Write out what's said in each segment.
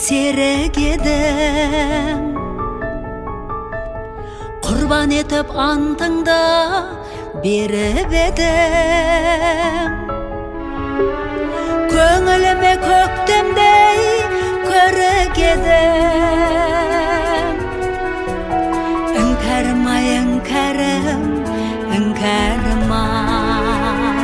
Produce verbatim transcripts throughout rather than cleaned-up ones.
серік едім. Құрбан етіп антыңды беріп едім. Көңіліме көктемдей көрік едім. Іңкәрмай, іңкәрім, іңкәрмай.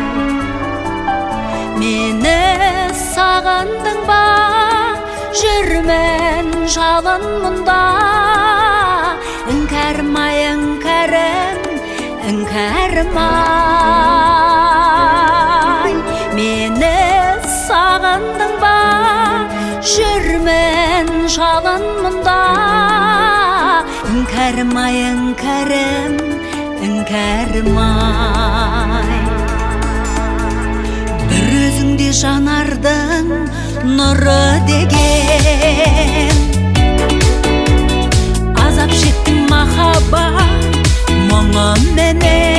Мені сағындың ба, жүрмен жалын мұнда. Іңкәрмай, іңкәрім, іңкәрмай. Мені сағындың ба, жүрмен жалын мұнда. Іңкәрмай, іңкәрім, іңкәрмай. Бір өзіңде жанардың нұры деген. Азап шектің махаббат мұңы менен.